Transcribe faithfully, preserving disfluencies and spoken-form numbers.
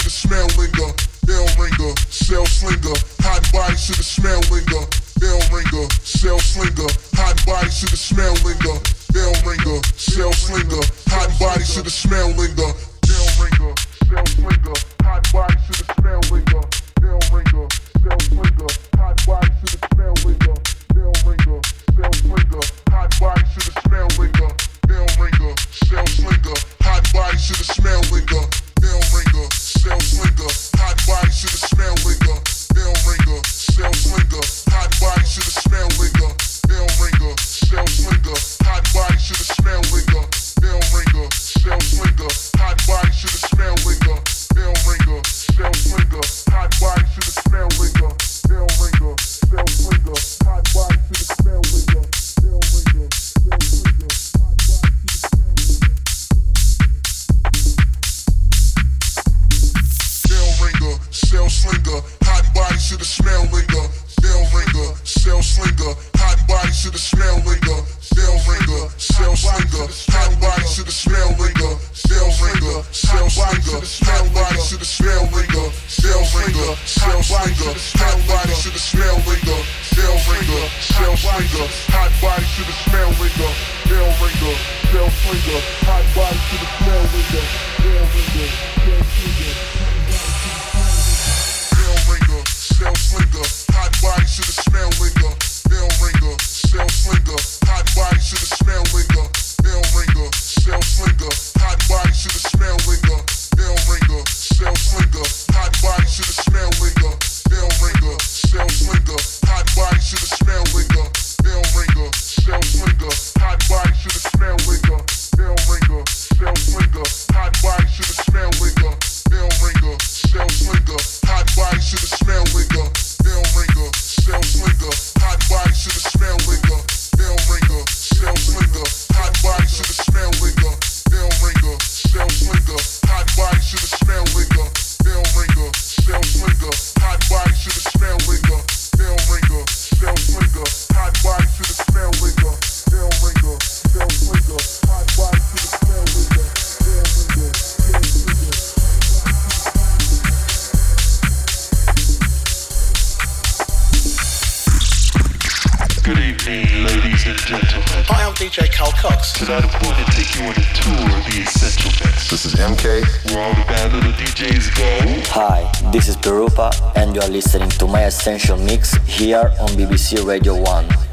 the smell linger. Bell ringer, cell slinger, hot bodies to the smell linger. Bell ringer, cell slinger, hot bodies to the smell linger. Bell ringer, cell slinger, hot bodies to the smell linger. Bell ringer, cell slinger, hot bodies to the smell linger. Bell ringer, cell slinger, hot bodies to the smell linger. Bell ringer, cell slinger, hot bodies to the smell linger. Bell ringer, cell slinger, hot bodies to the smell linger. Bell ringer, cell slinger, hot bodies to the smell linger. Bell ringer, cell slinger, hot bodies to the smell linger. Bell ringer, cell slinger, hot bodies to the smell linger. Bell ringer, cell slinger, hot bodies to the smell linger. Bell ringer, cell slinger, hot bodies to the smell linger. Bell ringer, cell slinger, hot bodies to the smell linger. Bell ringer, cell slinger, hot bodies to the smell linger. Bell ringer, cell slinger, hot bodies to the smell linger. Bell ringer, cell slinger, hot bodies to the smell linger. Bell ringer, cell slinger, hot bodies to the smell linger. Bell ringer, cell slinger, hot bodies to the smell linger. Bell ringer, cell slinger, hot bodies to the smell linger. Bell ringer, cell slinger, hot bodies to the smell linger. Bell ringer, cell slinger, hot bodies to the smell linger. Bell ringer, cell slinger. Bell ringer, cell slinger, hot bodies to the smell linger. Bell ringer, cell slinger, hot bodies to the smell linger. Bell ringer, cell slinger, hot bodies to the smell linger. Bell ringer, cell slinger, hot bodies to the smell linger. Bell ringer, cell slinger, hot bodies to the smell linger. Bell ringer, cell slinger, hot bodies to the smell linger. Bell ringer, cell slinger, hot bodies to the smell linger. Bell ringer, cell slinger, hot bodies to the smell linger. Bell ringer, cell slinger, hot bodies to the smell linger. Bell ringer, cell slinger, hot bodies to the smell linger. Bell ringer, cell slinger, hot bodies to the smell linger. Bell ringer, cell slinger, hot bodies to the smell linger. Bell ringer, cell slinger, hot bodies to the smell linger. Bell ringer, cell slinger, hot bodies to the smell linger. Bell ringer, cell slinger. Good evening, ladies and gentlemen. Hi, I'm D J Carl Cox. Tonight I'm going to take you on a tour of the Essential Mix. This is M K. Where all the bad little D Js go. Hi, this is Perupa, and you are listening to my Essential Mix here on B B C Radio one.